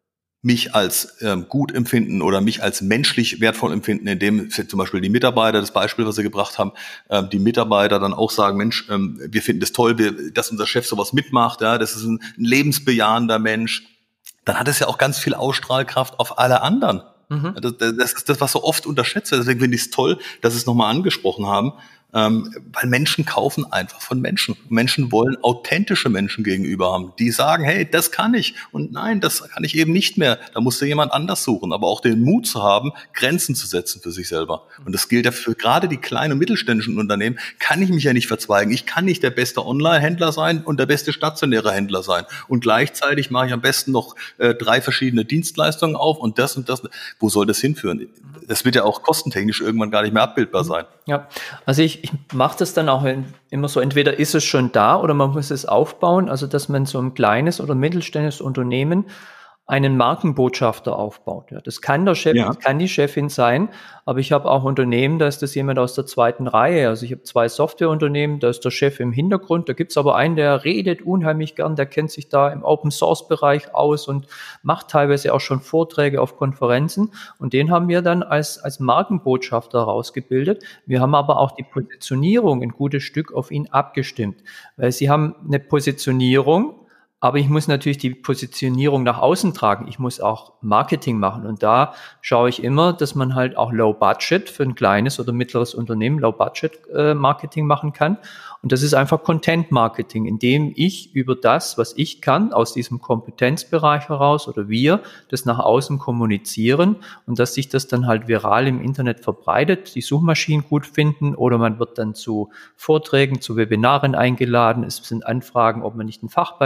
mich als ähm, gut empfinden oder mich als menschlich wertvoll empfinden, indem zum Beispiel die Mitarbeiter, das Beispiel, was Sie gebracht haben, ähm, die Mitarbeiter dann auch sagen, Mensch, ähm, wir finden das toll, wir, dass unser Chef sowas mitmacht, ja, das ist ein, ein lebensbejahender Mensch, dann hat es ja auch ganz viel Ausstrahlkraft auf alle anderen. Mhm. Das, das ist das, was so oft unterschätzt wird. Deswegen finde ich es toll, dass Sie es nochmal angesprochen haben. Ähm, weil Menschen kaufen einfach von Menschen. Menschen wollen authentische Menschen gegenüber haben, die sagen, hey, das kann ich und nein, das kann ich eben nicht mehr. Da musste jemand anders suchen, aber auch den Mut zu haben, Grenzen zu setzen für sich selber. Und das gilt ja für gerade die kleinen und mittelständischen Unternehmen, kann ich mich ja nicht verzweigen. Ich kann nicht der beste Online-Händler sein und der beste stationäre Händler sein. Und gleichzeitig mache ich am besten noch äh, drei verschiedene Dienstleistungen auf und das und das. Wo soll das hinführen? Das wird ja auch kostentechnisch irgendwann gar nicht mehr abbildbar sein. Ja, also ich Ich mache das dann auch in, immer so, entweder ist es schon da oder man muss es aufbauen, also dass man so ein kleines oder mittelständisches Unternehmen einen Markenbotschafter aufbaut. Ja, das kann der Chef, ja. das kann die Chefin sein, aber ich habe auch Unternehmen, da ist das jemand aus der zweiten Reihe. Also ich habe zwei Softwareunternehmen, da ist der Chef im Hintergrund, da gibt's aber einen, der redet unheimlich gern, der kennt sich da im Open-Source-Bereich aus und macht teilweise auch schon Vorträge auf Konferenzen und den haben wir dann als, als Markenbotschafter rausgebildet. Wir haben aber auch die Positionierung ein gutes Stück auf ihn abgestimmt, weil sie haben eine Positionierung, aber ich muss natürlich die Positionierung nach außen tragen. Ich muss auch Marketing machen. Und da schaue ich immer, dass man halt auch Low Budget für ein kleines oder mittleres Unternehmen Low Budget äh, Marketing machen kann. Und das ist einfach Content Marketing, indem ich über das, was ich kann, aus diesem Kompetenzbereich heraus oder wir das nach außen kommunizieren und dass sich das dann halt viral im Internet verbreitet, die Suchmaschinen gut finden oder man wird dann zu Vorträgen, zu Webinaren eingeladen. Es sind Anfragen, ob man nicht einen Fachbeitrag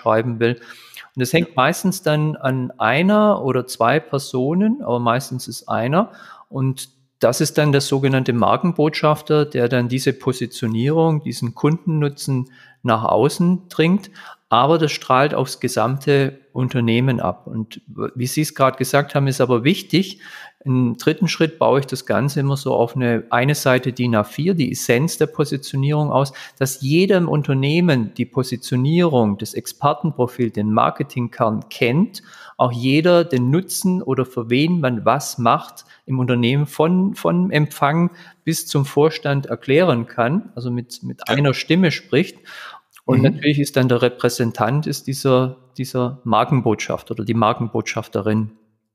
schreiben will. Und das hängt meistens dann an einer oder zwei Personen, aber meistens ist einer. Und das ist dann der sogenannte Markenbotschafter, der dann diese Positionierung, diesen Kundennutzen nach außen dringt. Aber das strahlt aufs gesamte Unternehmen ab. Und wie Sie es gerade gesagt haben, ist aber wichtig. Im dritten Schritt baue ich das Ganze immer so auf eine, eine Seite D I N A vier, die Essenz der Positionierung aus, dass jedem Unternehmen die Positionierung, das Expertenprofil, den Marketingkern kennt, auch jeder den Nutzen oder für wen man was macht im Unternehmen von, von Empfang bis zum Vorstand erklären kann, also mit, mit einer Stimme spricht. Und mhm. natürlich ist dann der Repräsentant ist dieser, dieser Markenbotschafter oder die Markenbotschafterin.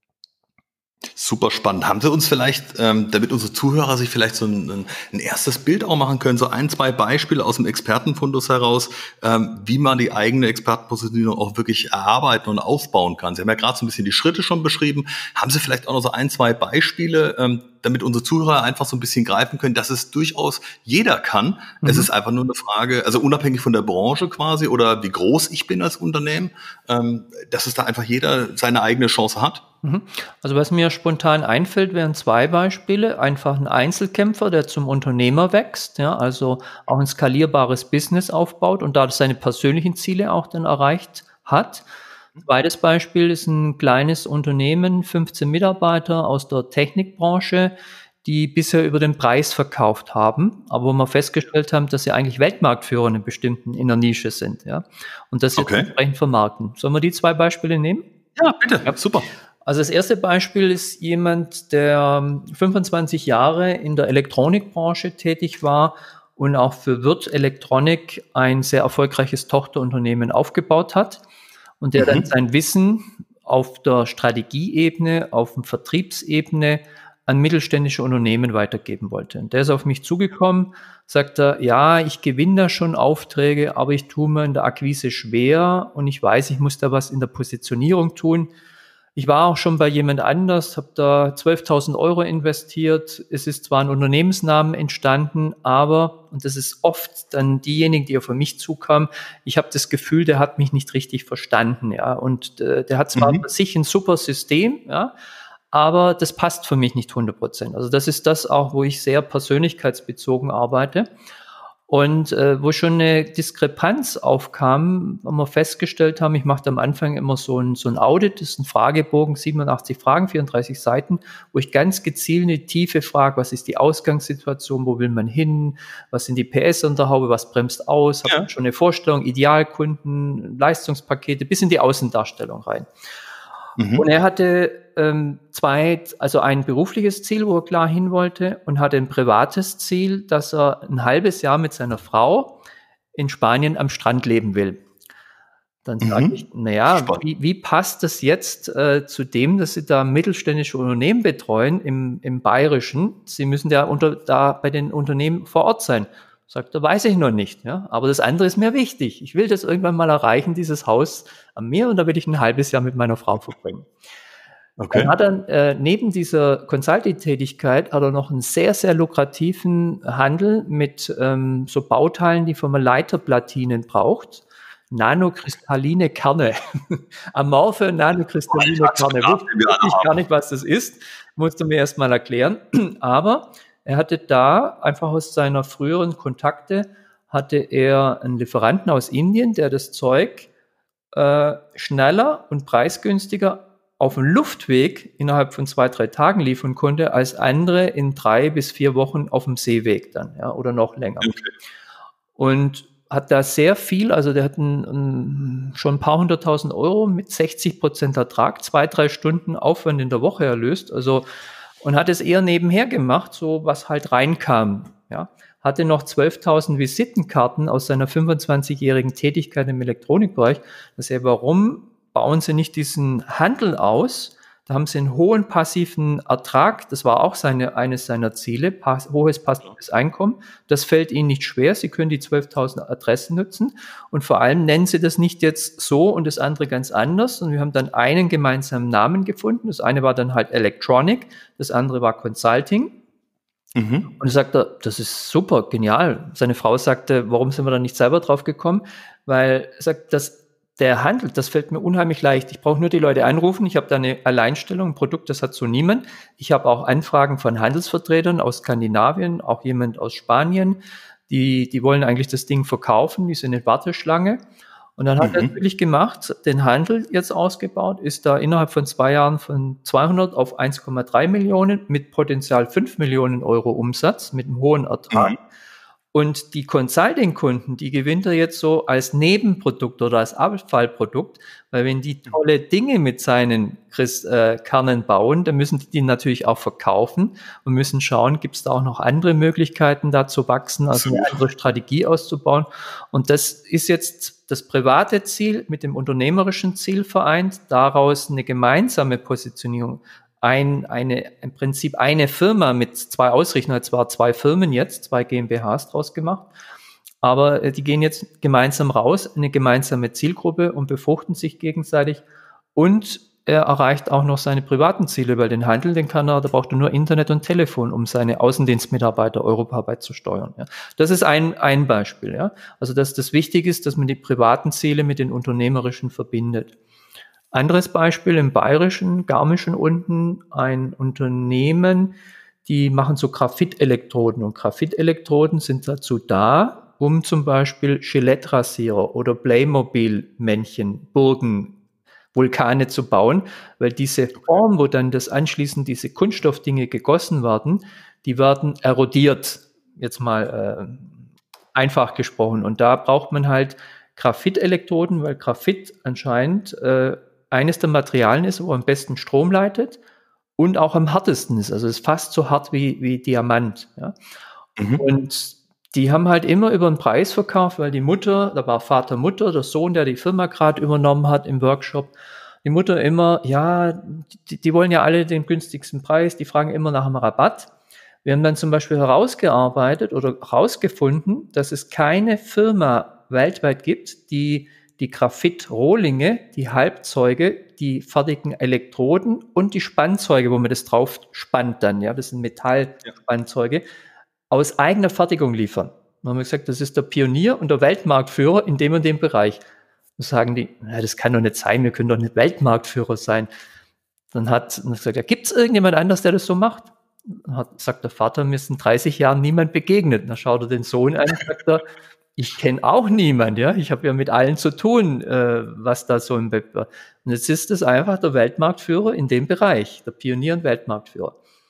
Super spannend. Haben Sie uns vielleicht, ähm, damit unsere Zuhörer sich vielleicht so ein, ein erstes Bild auch machen können, so ein, zwei Beispiele aus dem Expertenfundus heraus, ähm, wie man die eigene Expertenpositionierung auch wirklich erarbeiten und aufbauen kann? Sie haben ja gerade so ein bisschen die Schritte schon beschrieben. Haben Sie vielleicht auch noch so ein, zwei Beispiele, ähm, damit unsere Zuhörer einfach so ein bisschen greifen können, dass es durchaus jeder kann. Mhm. Es ist einfach nur eine Frage, also unabhängig von der Branche quasi oder wie groß ich bin als Unternehmen, ähm, dass es da einfach jeder seine eigene Chance hat. Also was mir spontan einfällt, wären zwei Beispiele. Einfach ein Einzelkämpfer, der zum Unternehmer wächst, ja, also auch ein skalierbares Business aufbaut und da seine persönlichen Ziele auch dann erreicht hat. Zweites Beispiel ist ein kleines Unternehmen, fünfzehn Mitarbeiter aus der Technikbranche, die bisher über den Preis verkauft haben, aber wo wir festgestellt haben, dass sie eigentlich Weltmarktführer in einem bestimmten, in der Nische sind, ja, und das jetzt okay. entsprechend vermarkten. Sollen wir die zwei Beispiele nehmen? Ja, bitte. Ja, super. Also das erste Beispiel ist jemand, der fünfundzwanzig Jahre in der Elektronikbranche tätig war und auch für Würth Elektronik ein sehr erfolgreiches Tochterunternehmen aufgebaut hat und der mhm. dann sein Wissen auf der Strategieebene, auf der Vertriebsebene an mittelständische Unternehmen weitergeben wollte. Und der ist auf mich zugekommen, sagt er, ja, ich gewinne da schon Aufträge, aber ich tue mir in der Akquise schwer und ich weiß, ich muss da was in der Positionierung tun. Ich war auch schon bei jemand anders, habe da zwölftausend Euro investiert. Es ist zwar ein Unternehmensnamen entstanden, aber, und das ist oft dann diejenigen, die auf mich zukamen, ich habe das Gefühl, der hat mich nicht richtig verstanden, ja. Und äh, der hat zwar mhm. für sich ein super System, ja, aber das passt für mich nicht hundert Prozent. Also das ist das auch, wo ich sehr persönlichkeitsbezogen arbeite. Und äh, wo schon eine Diskrepanz aufkam, wo wir festgestellt haben, ich mache am Anfang immer so ein, so ein Audit, das ist ein Fragebogen, siebenundachtzig Fragen, vierunddreißig Seiten, wo ich ganz gezielt eine Tiefe frage, was ist die Ausgangssituation, wo will man hin, was sind die P S an der Haube, was bremst aus, ja. Habe schon eine Vorstellung, Idealkunden, Leistungspakete, bis in die Außendarstellung rein. Mhm. Und er hatte ähm, zwei, also ein berufliches Ziel, wo er klar hin wollte, und hatte ein privates Ziel, dass er ein halbes Jahr mit seiner Frau in Spanien am Strand leben will. Dann mhm. sage ich, naja, wie, wie passt das jetzt äh, zu dem, dass Sie da mittelständische Unternehmen betreuen im, im Bayerischen? Sie müssen ja unter, da bei den Unternehmen vor Ort sein. Sagt er, weiß ich noch nicht, ja. Aber das andere ist mir wichtig. Ich will das irgendwann mal erreichen, dieses Haus am Meer, und da will ich ein halbes Jahr mit meiner Frau verbringen. Okay. Dann hat er äh, neben dieser Consulting-Tätigkeit hat er noch einen sehr, sehr lukrativen Handel mit ähm, so Bauteilen, die von einer Leiterplatinen braucht. Nanokristalline Kerne. Amorphe nanokristalline oh, Kerne. Wusste ich gar nicht, was das ist. Musste mir erst mal erklären. Aber er hatte da einfach aus seiner früheren Kontakte hatte er einen Lieferanten aus Indien, der das Zeug äh, schneller und preisgünstiger auf dem Luftweg innerhalb von zwei, drei Tagen liefern konnte, als andere in drei bis vier Wochen auf dem Seeweg dann, ja, oder noch länger. Okay. Und hat da sehr viel, also der hat ein, ein, schon ein paar hunderttausend Euro mit sechzig Prozent Ertrag, zwei, drei Stunden Aufwand in der Woche erlöst, also, und hat es eher nebenher gemacht, so was halt reinkam, ja. Hatte noch zwölftausend Visitenkarten aus seiner fünfundzwanzigjährigen Tätigkeit im Elektronikbereich. Das ist ja, warum bauen Sie nicht diesen Handel aus? Da haben Sie einen hohen passiven Ertrag. Das war auch seine, eines seiner Ziele, pass, hohes passives Einkommen. Das fällt Ihnen nicht schwer. Sie können die zwölftausend Adressen nutzen. Und vor allem nennen Sie das nicht jetzt so und das andere ganz anders. Und wir haben dann einen gemeinsamen Namen gefunden. Das eine war dann halt Electronic, das andere war Consulting. Mhm. Und er sagte, das ist super, genial. Seine Frau sagte, warum sind wir da nicht selber drauf gekommen? Weil er sagt, das der Handel, das fällt mir unheimlich leicht. Ich brauche nur die Leute anrufen. Ich habe da eine Alleinstellung, ein Produkt, das hat so niemand. Ich habe auch Anfragen von Handelsvertretern aus Skandinavien, auch jemand aus Spanien. Die, die wollen eigentlich das Ding verkaufen. Die sind in Warteschlange. Und dann hat mhm. er wirklich gemacht, den Handel jetzt ausgebaut, ist da innerhalb von zwei Jahren von zweihundert auf eins Komma drei Millionen mit Potenzial fünf Millionen Euro Umsatz, mit einem hohen Ertrag. Mhm. Und die Consulting-Kunden, die gewinnt er jetzt so als Nebenprodukt oder als Abfallprodukt, weil wenn die tolle Dinge mit seinen Chris, äh, Kernen bauen, dann müssen die die natürlich auch verkaufen und müssen schauen, gibt es da auch noch andere Möglichkeiten, da zu wachsen, also eine andere Strategie auszubauen. Und das ist jetzt das private Ziel mit dem unternehmerischen Ziel vereint, daraus eine gemeinsame Positionierung. Ein, eine, im Prinzip eine Firma mit zwei Ausrichtungen, zwar zwei Firmen jetzt, zwei GmbHs draus gemacht, aber die gehen jetzt gemeinsam raus, eine gemeinsame Zielgruppe und befruchten sich gegenseitig und er erreicht auch noch seine privaten Ziele, weil den Handel, den kann er, da braucht er nur Internet und Telefon, um seine Außendienstmitarbeiter europaweit zu steuern. Ja. Das ist ein, ein Beispiel. Ja. Also dass das wichtig ist, dass man die privaten Ziele mit den unternehmerischen verbindet. Anderes Beispiel im Bayerischen, Garmischen unten, ein Unternehmen, die machen so Graphitelektroden. Und Graphitelektroden sind dazu da, um zum Beispiel Gillette-Rasierer oder Playmobil-Männchen, Burgen, Vulkane zu bauen, weil diese Form, wo dann das anschließend diese Kunststoffdinge gegossen werden, die werden erodiert, jetzt mal äh, einfach gesprochen. Und da braucht man halt Graphitelektroden, weil Graphit anscheinend äh, eines der Materialien ist, wo am besten Strom leitet und auch am härtesten ist. Also es ist fast so hart wie, wie Diamant. Ja. Mhm. Und die haben halt immer über den Preis verkauft, weil die Mutter, da war Vater, Mutter, der Sohn, der die Firma gerade übernommen hat im Workshop, die Mutter immer, ja, die, die wollen ja alle den günstigsten Preis, die fragen immer nach einem Rabatt. Wir haben dann zum Beispiel herausgearbeitet oder herausgefunden, dass es keine Firma weltweit gibt, die die Graphit-Rohlinge, die Halbzeuge, die fertigen Elektroden und die Spannzeuge, wo man das drauf spannt dann, ja, das sind Metallspannzeuge, aus eigener Fertigung liefern. Dann haben wir gesagt, das ist der Pionier und der Weltmarktführer in dem und dem Bereich. Dann sagen die, na, das kann doch nicht sein, wir können doch nicht Weltmarktführer sein. Dann hat er gesagt, ja, gibt es irgendjemand anders, der das so macht? Dann hat, sagt der Vater, mir ist in dreißig Jahren niemand begegnet. Dann schaut er den Sohn an und sagt er, ich kenne auch niemand, ja. Ich habe ja mit allen zu tun, äh, was da so im Web war. Und jetzt ist es einfach der Weltmarktführer in dem Bereich, der Pionier und Weltmarktführer.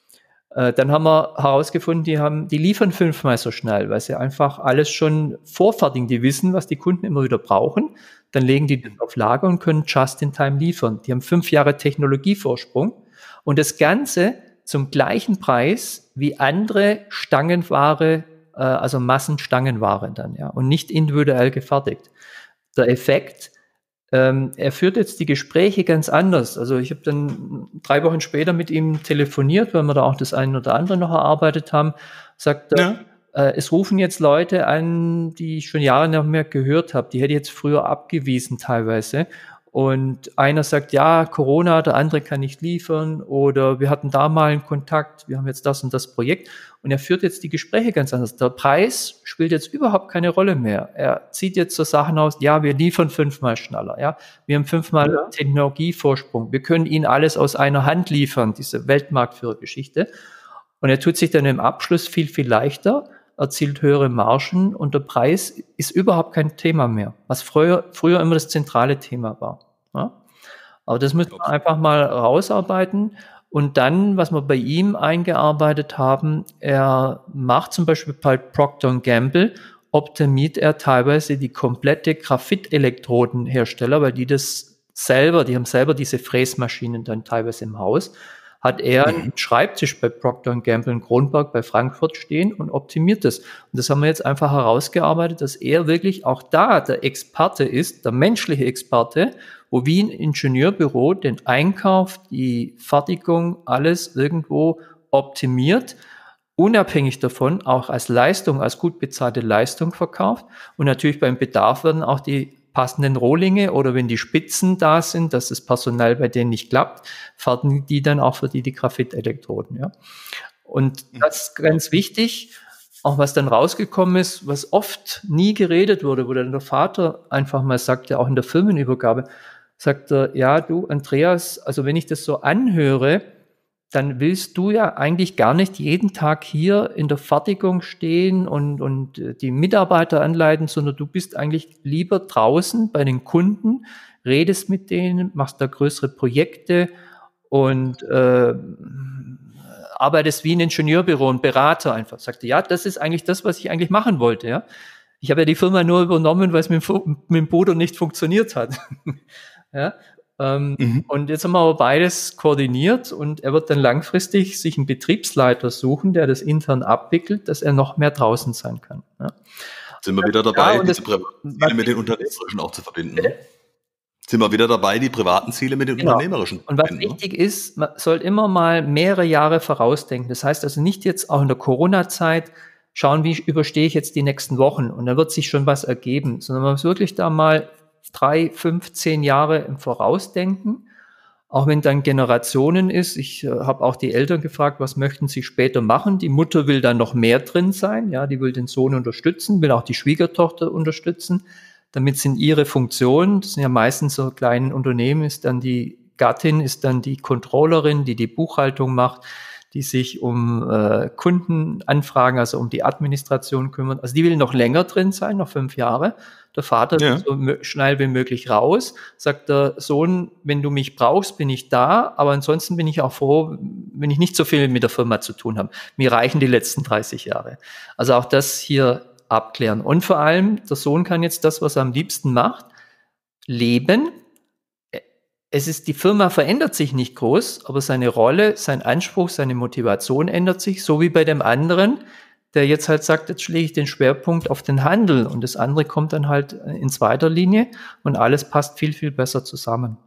Äh, dann haben wir herausgefunden, die haben, die liefern fünfmal so schnell, weil sie einfach alles schon vorfertigen. Die wissen, was die Kunden immer wieder brauchen. Dann legen die das auf Lager und können just in time liefern. Die haben fünf Jahre Technologievorsprung und das Ganze zum gleichen Preis wie andere Stangenware, also Massenstangenware dann, ja, und nicht individuell gefertigt. Der Effekt, ähm, er führt jetzt die Gespräche ganz anders. Also ich habe dann drei Wochen später mit ihm telefoniert, weil wir da auch das eine oder andere noch erarbeitet haben, sagt er, ja. äh, es rufen jetzt Leute an, die ich schon Jahre nicht mehr gehört habe, die hätte ich jetzt früher abgewiesen teilweise. Und einer sagt, ja, Corona, der andere kann nicht liefern oder wir hatten da mal einen Kontakt, wir haben jetzt das und das Projekt. Und er führt jetzt die Gespräche ganz anders. Der Preis spielt jetzt überhaupt keine Rolle mehr. Er zieht jetzt so Sachen aus, ja, wir liefern fünfmal schneller, ja, wir haben fünfmal ja. Technologievorsprung, wir können Ihnen alles aus einer Hand liefern, diese Weltmarktführergeschichte. Und er tut sich dann im Abschluss viel, viel leichter, erzielt höhere Margen und der Preis ist überhaupt kein Thema mehr, was früher, früher immer das zentrale Thema war. Ja? Aber das müssen wir einfach mal rausarbeiten. Und dann, was wir bei ihm eingearbeitet haben, er macht zum Beispiel bei Procter und Gamble, optimiert er teilweise die komplette Graphitelektrodenhersteller, weil die das selber, die haben selber diese Fräsmaschinen dann teilweise im Haus, hat er einen Schreibtisch bei Procter und Gamble in Kronberg bei Frankfurt stehen und optimiert das. Und das haben wir jetzt einfach herausgearbeitet, dass er wirklich auch da der Experte ist, der menschliche Experte, wo wie ein Ingenieurbüro den Einkauf, die Fertigung, alles irgendwo optimiert, unabhängig davon auch als Leistung, als gut bezahlte Leistung verkauft. Und natürlich beim Bedarf werden auch die passenden Rohlinge oder wenn die Spitzen da sind, dass das Personal bei denen nicht klappt, fertigen die dann auch für die die Graphitelektroden. Ja. Und das ist ganz wichtig, auch was dann rausgekommen ist, was oft nie geredet wurde, wo dann der Vater einfach mal sagte, auch in der Firmenübergabe, sagt er, ja, du, Andreas, also wenn ich das so anhöre, dann willst du ja eigentlich gar nicht jeden Tag hier in der Fertigung stehen und, und die Mitarbeiter anleiten, sondern du bist eigentlich lieber draußen bei den Kunden, redest mit denen, machst da größere Projekte und äh, arbeitest wie ein Ingenieurbüro, ein Berater einfach. Sagte, ja, das ist eigentlich das, was ich eigentlich machen wollte. Ja, ich habe ja die Firma nur übernommen, weil es mit, mit dem Bruder nicht funktioniert hat. Ja. Ähm, mhm. Und jetzt haben wir aber beides koordiniert und er wird dann langfristig sich einen Betriebsleiter suchen, der das intern abwickelt, dass er noch mehr draußen sein kann. Ja. Sind wir wieder dabei, ja, diese privaten Ziele mit den unternehmerischen auch zu verbinden? Ne? Sind wir wieder dabei, die privaten Ziele mit den genau. unternehmerischen zu verbinden? Und was wichtig ist, man soll immer mal mehrere Jahre vorausdenken. Das heißt also nicht jetzt auch in der Corona-Zeit schauen, wie überstehe ich jetzt die nächsten Wochen und dann wird sich schon was ergeben, sondern man muss wirklich da mal drei, fünf, zehn Jahre im Vorausdenken, auch wenn dann Generationen ist. Ich äh, habe auch die Eltern gefragt, was möchten sie später machen? Die Mutter will dann noch mehr drin sein, ja, die will den Sohn unterstützen, will auch die Schwiegertochter unterstützen. Damit sind ihre Funktionen, das sind ja meistens so kleine Unternehmen, ist dann die Gattin, ist dann die Controllerin, die die Buchhaltung macht, die sich um äh, Kundenanfragen, also um die Administration kümmert. Also die will noch länger drin sein, noch fünf Jahre. Der Vater ja. will so m- schnell wie möglich raus, sagt der Sohn, wenn du mich brauchst, bin ich da, aber ansonsten bin ich auch froh, wenn ich nicht so viel mit der Firma zu tun habe. Mir reichen die letzten dreißig Jahre. Also auch das hier abklären. Und vor allem, der Sohn kann jetzt das, was er am liebsten macht, leben. Es ist, die Firma verändert sich nicht groß, aber seine Rolle, sein Anspruch, seine Motivation ändert sich, so wie bei dem anderen, der jetzt halt sagt, jetzt lege ich den Schwerpunkt auf den Handel und das andere kommt dann halt in zweiter Linie und alles passt viel, viel besser zusammen.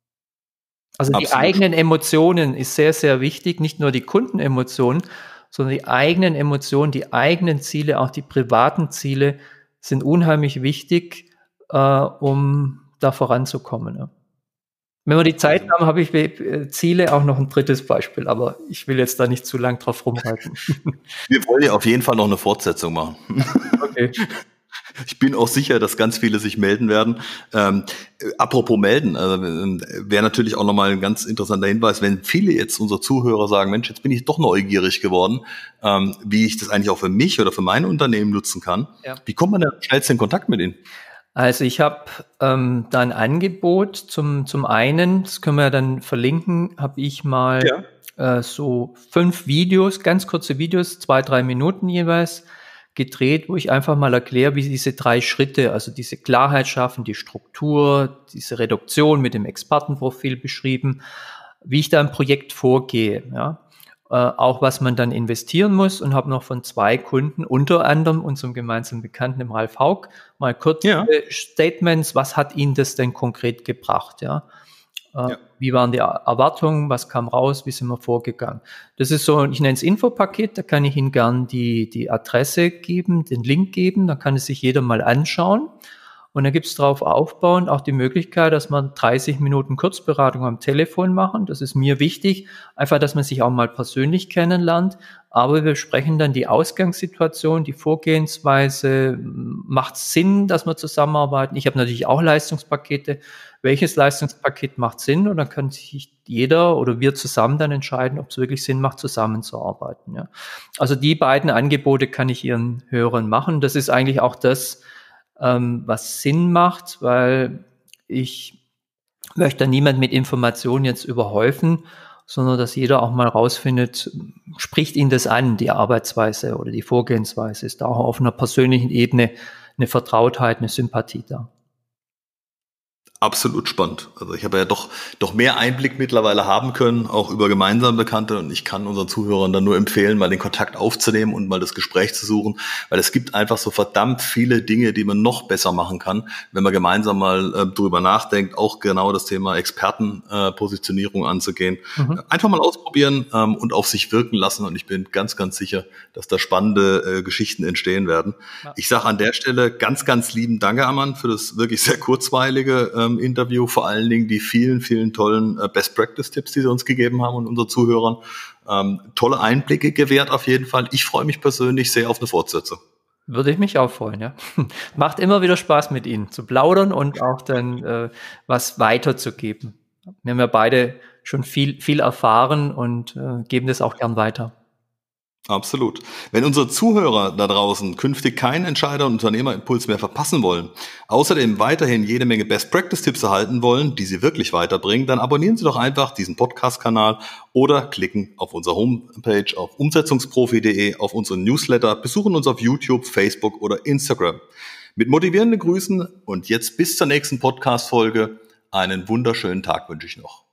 Also Absolut. Die eigenen Emotionen ist sehr, sehr wichtig, nicht nur die Kundenemotionen, sondern die eigenen Emotionen, die eigenen Ziele, auch die privaten Ziele sind unheimlich wichtig, äh, um da voranzukommen. Ja. Wenn wir die Zeit haben, habe ich äh, Ziele auch noch ein drittes Beispiel, aber ich will jetzt da nicht zu lang drauf rumhalten. Wir wollen ja auf jeden Fall noch eine Fortsetzung machen. Okay. Ich bin auch sicher, dass ganz viele sich melden werden. Ähm, apropos melden, also, wäre natürlich auch nochmal ein ganz interessanter Hinweis, wenn viele jetzt unsere Zuhörer sagen, Mensch, jetzt bin ich doch neugierig geworden, ähm, wie ich das eigentlich auch für mich oder für mein Unternehmen nutzen kann. Ja. Wie kommt man da schnellst in Kontakt mit Ihnen? Also ich habe ähm, da ein Angebot. Zum, zum einen, das können wir ja dann verlinken, habe ich mal ja. äh, so fünf Videos, ganz kurze Videos, zwei, drei Minuten jeweils, gedreht, wo ich einfach mal erkläre, wie diese drei Schritte, also diese Klarheit schaffen, die Struktur, diese Reduktion mit dem Expertenprofil beschrieben, wie ich da im Projekt vorgehe, ja. Äh, auch was man dann investieren muss und habe noch von zwei Kunden, unter anderem unserem gemeinsamen Bekannten, dem Ralf Haug, mal kurze ja. Statements, was hat Ihnen das denn konkret gebracht, ja. Äh, ja. Wie waren die Erwartungen, was kam raus, wie sind wir vorgegangen. Das ist so, ich nenne es Infopaket, da kann ich Ihnen gern die, die Adresse geben, den Link geben, da kann es sich jeder mal anschauen. Und dann gibt es darauf aufbauend auch die Möglichkeit, dass man dreißig Minuten Kurzberatung am Telefon machen. Das ist mir wichtig, einfach, dass man sich auch mal persönlich kennenlernt. Aber wir sprechen dann die Ausgangssituation, die Vorgehensweise. Macht es Sinn, dass wir zusammenarbeiten? Ich habe natürlich auch Leistungspakete. Welches Leistungspaket macht Sinn? Und dann kann sich jeder oder wir zusammen dann entscheiden, ob es wirklich Sinn macht, zusammenzuarbeiten. Ja. Also die beiden Angebote kann ich Ihren Hörern machen. Das ist eigentlich auch das, was Sinn macht, weil ich möchte niemand mit Informationen jetzt überhäufen, sondern dass jeder auch mal rausfindet, spricht ihn das an, die Arbeitsweise oder die Vorgehensweise, ist da auch auf einer persönlichen Ebene eine Vertrautheit, eine Sympathie da. Absolut spannend. Also ich habe ja doch doch mehr Einblick mittlerweile haben können, auch über gemeinsame Bekannte. Und ich kann unseren Zuhörern dann nur empfehlen, mal den Kontakt aufzunehmen und mal das Gespräch zu suchen, weil es gibt einfach so verdammt viele Dinge, die man noch besser machen kann, wenn man gemeinsam mal äh, drüber nachdenkt, auch genau das Thema Expertenpositionierung äh, anzugehen. Mhm. Einfach mal ausprobieren ähm, und auf sich wirken lassen. Und ich bin ganz, ganz sicher, dass da spannende äh, Geschichten entstehen werden. Ja. Ich sage an der Stelle ganz, ganz lieben Dank, Arman, für das wirklich sehr kurzweilige ähm, ähm, Interview, vor allen Dingen die vielen, vielen tollen äh, Best-Practice-Tipps, die Sie uns gegeben haben und unseren Zuhörern. Ähm, tolle Einblicke gewährt auf jeden Fall. Ich freue mich persönlich sehr auf eine Fortsetzung. Würde ich mich auch freuen, ja. Macht immer wieder Spaß mit Ihnen zu plaudern und auch dann äh, was weiterzugeben. Wir haben ja beide schon viel, viel erfahren und äh, geben das auch gern weiter. Absolut. Wenn unsere Zuhörer da draußen künftig keinen Entscheider- und Unternehmerimpuls mehr verpassen wollen, außerdem weiterhin jede Menge Best-Practice-Tipps erhalten wollen, die Sie wirklich weiterbringen, dann abonnieren Sie doch einfach diesen Podcast-Kanal oder klicken auf unsere Homepage auf umsetzungsprofi punkt de, auf unseren Newsletter, besuchen uns auf YouTube, Facebook oder Instagram. Mit motivierenden Grüßen und jetzt bis zur nächsten Podcast-Folge einen wunderschönen Tag wünsche ich noch.